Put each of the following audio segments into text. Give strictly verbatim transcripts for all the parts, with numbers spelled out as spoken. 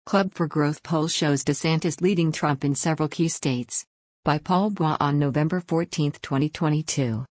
Club for Growth poll shows DeSantis leading Trump in several key states. By Paul Bois on November fourteenth, twenty twenty-two.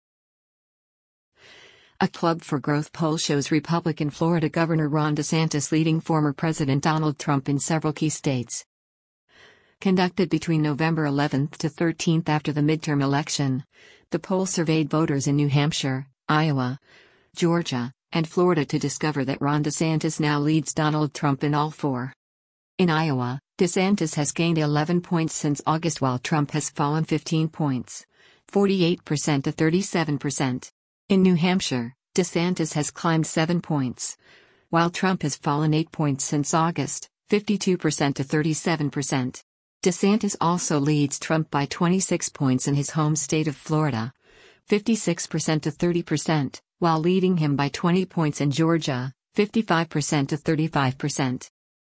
A Club for Growth poll shows Republican Florida Governor Ron DeSantis leading former President Donald Trump in several key states. Conducted between November eleventh to thirteenth after the midterm election, the poll surveyed voters in New Hampshire, Iowa, Georgia, and Florida to discover that Ron DeSantis now leads Donald Trump in all four. In Iowa, DeSantis has gained eleven points since August while Trump has fallen fifteen points, forty-eight percent to thirty-seven percent. In New Hampshire, DeSantis has climbed seven points, while Trump has fallen eight points since August, fifty-two percent to thirty-seven percent. DeSantis also leads Trump by twenty-six points in his home state of Florida, fifty-six percent to thirty percent, while leading him by twenty points in Georgia, fifty-five percent to thirty-five percent.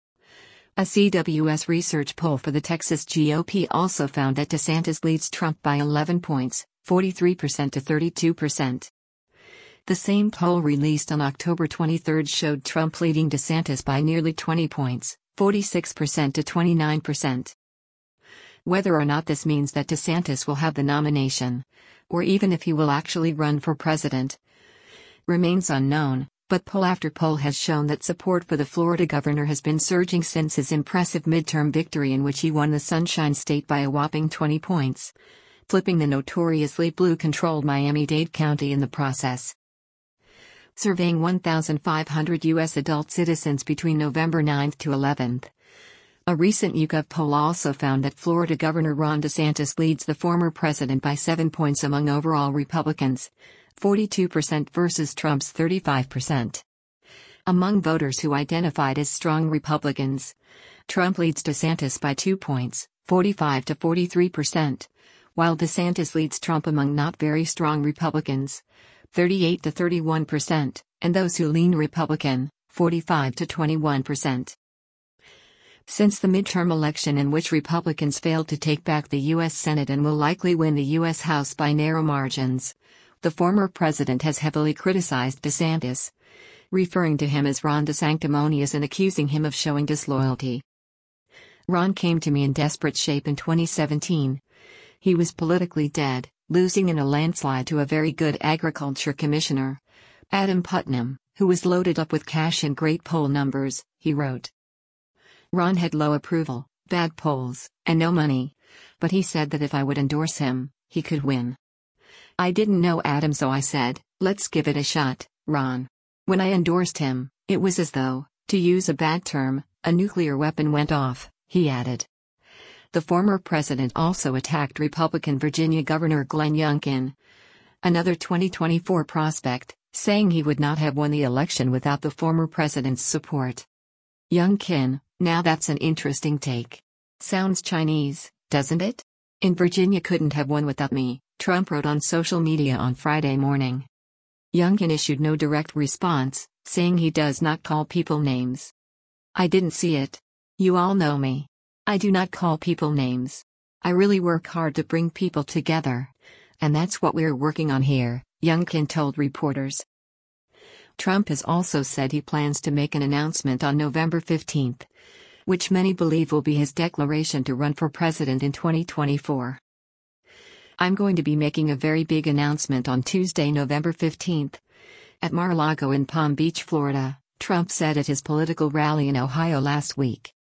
A C W S research poll for the Texas G O P also found that DeSantis leads Trump by eleven points, forty-three percent to thirty-two percent. The same poll released on October twenty-third showed Trump leading DeSantis by nearly twenty points, forty-six percent to twenty-nine percent. Whether or not this means that DeSantis will have the nomination, or even if he will actually run for president, remains unknown. But poll after poll has shown that support for the Florida governor has been surging since his impressive midterm victory in which he won the Sunshine State by a whopping twenty points, flipping the notoriously blue-controlled Miami-Dade County in the process. Surveying one thousand five hundred U S adult citizens between November ninth to eleventh, a recent YouGov poll also found that Florida Governor Ron DeSantis leads the former president by seven points among overall Republicans, forty-two percent versus Trump's thirty-five percent. Among voters who identified as strong Republicans, Trump leads DeSantis by two points, forty-five to forty-three percent, while DeSantis leads Trump among not very strong Republicans, thirty-eight to thirty-one percent, and those who lean Republican, forty-five to twenty-one percent. Since the midterm election in which Republicans failed to take back the U S Senate and will likely win the U S House by narrow margins, the former president has heavily criticized DeSantis, referring to him as Ron DeSanctimonious and accusing him of showing disloyalty. Ron came to me in desperate shape in twenty seventeen. He was politically dead, losing in a landslide to a very good agriculture commissioner, Adam Putnam, who was loaded up with cash and great poll numbers, he wrote. Ron had low approval, bad polls, and no money, but he said that if I would endorse him, he could win. I didn't know Adam, so I said, let's give it a shot, Ron. When I endorsed him, it was as though, to use a bad term, a nuclear weapon went off, he added. The former president also attacked Republican Virginia Governor Glenn Youngkin, another twenty twenty-four prospect, saying he would not have won the election without the former president's support. Youngkin, now that's an interesting take. Sounds Chinese, doesn't it? In Virginia couldn't have won without me, Trump wrote on social media on Friday morning. Youngkin issued no direct response, saying he does not call people names. I didn't see it. You all know me. I do not call people names. I really work hard to bring people together. And that's what we're working on here, Youngkin told reporters. Trump has also said he plans to make an announcement on November fifteenth, which many believe will be his declaration to run for president in twenty twenty-four. I'm going to be making a very big announcement on Tuesday, November fifteenth, at Mar-a-Lago in Palm Beach, Florida, Trump said at his political rally in Ohio last week.